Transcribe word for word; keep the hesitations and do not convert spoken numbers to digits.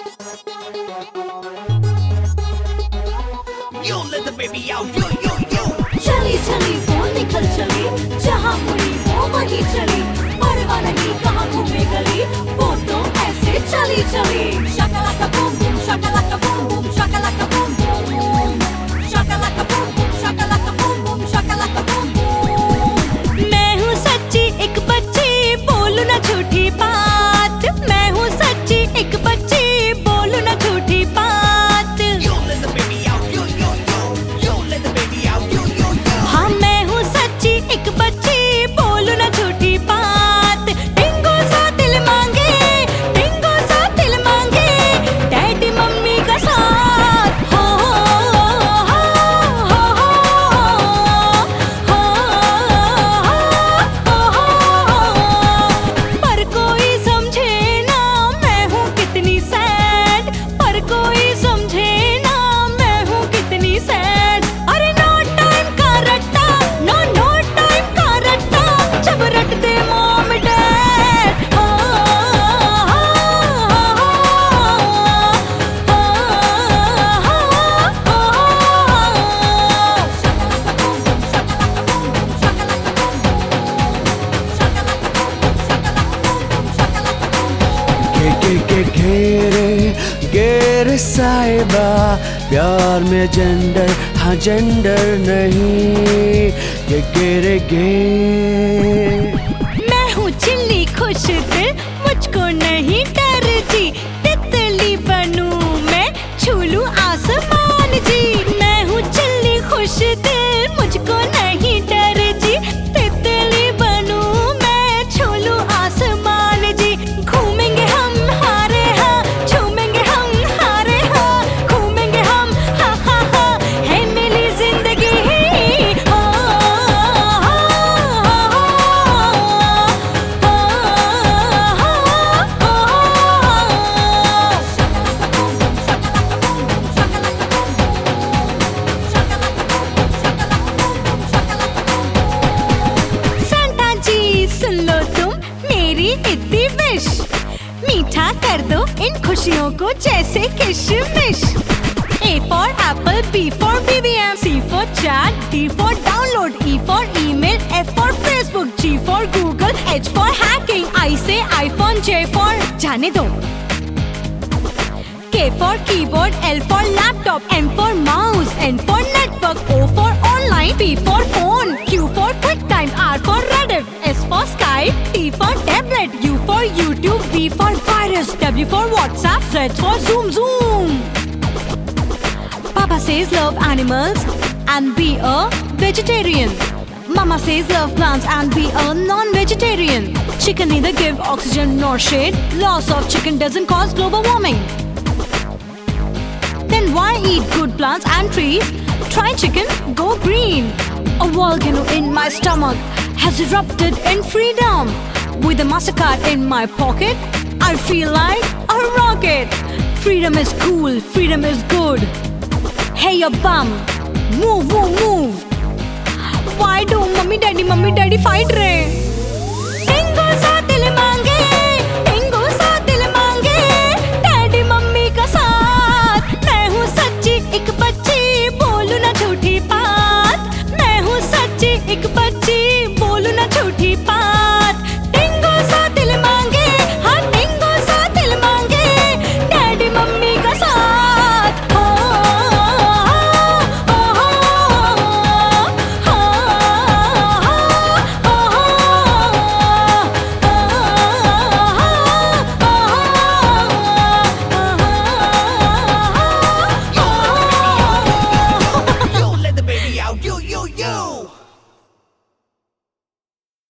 Yo, let the baby out, yo, yo, yo. चली चली वो निकल चली, जहाँ मुड़ी वो वहीं चली, परवाह नहीं कहाँ घूमे गली, वो तो ऐसे चली चली। Shakalaka boom boom, shakalaka boom boom, shakalaka boom boom, shakalaka boom boom, shakalaka boom boom, shakalaka boom boom। मैं हूँ सच्ची एक बच्ची, बोलूं ना झूठी बात, मैं हूँ सच्ची एक बच्ची, बोलूं ना झूठी बात। Yo, let the baby out, yo, yo, yo. Yo, let the baby out, yo, yo, yo. हाँ मैं हूँ सच्ची एक बच्ची, बोलूं ना झूठी बात। टिंगो सा दिल मांगे, टिंगो सा दिल मांगे, डैडी मम्मी का साथ। हो हो हो हो हो। पर कोई समझे ना मैं हूँ कितनी सैड, पर कोई समझे ना मैं हूँ कितनी सैड। अरे नो टाइम का रट्टा, नो नो टाइम का रट्टा, जब रटते मॉम डैड। हो हो के के के घेरे घेरे साहिबा, प्यार में जेंडर हाँ जेंडर नहीं, ये घेरे घेरे। मैं हूँ चिल्ली खुश दिल, मुझको नहीं डर जी, तितली बनूं मैं, छू लूं आसमान जी। मैं हूँ चिल्ली खुश दिल, मुझको नहीं डर जी, तितली बनूं मैं, छू लूं आसमान जी। घूमेंगे हम हारे हाँ, झूमेंगे हम हारे हाँ, घूमेंगे हम हा हा हा, है मिली जिंदगी। हो सेंटा जी सुन लो तुम मेरी इतनी विश, मीठा कर दो इन खुशियों को जैसे किशमिश। A for apple, B for B B M, C for chat, D for download, E for email, F for Facebook, G for Google, H for hacking, I say iPhone, J for जाने दो। K for keyboard, L for laptop, M for mouse, N for network, O for online, P for phone, Q for QuickTime, R for Rediff, S for Skype, T for tablet, U for YouTube, V for virus, W for WhatsApp, Z for Zoom Zoom। Papa says love animals and be a vegetarian. Mama says love plants and be a non-vegetarian. Chicken neither give oxygen nor shade. Loss of chicken doesn't cause global warming. Then why eat good plants and trees? Try chicken, go green. A volcano in my stomach has erupted in freedom. With a MasterCard in my pocket, I feel like a rocket. Freedom is cool, freedom is good. Hey your bum, move, move, move. Why do mummy daddy, mummy daddy fight रहे? टिंगो सा दिल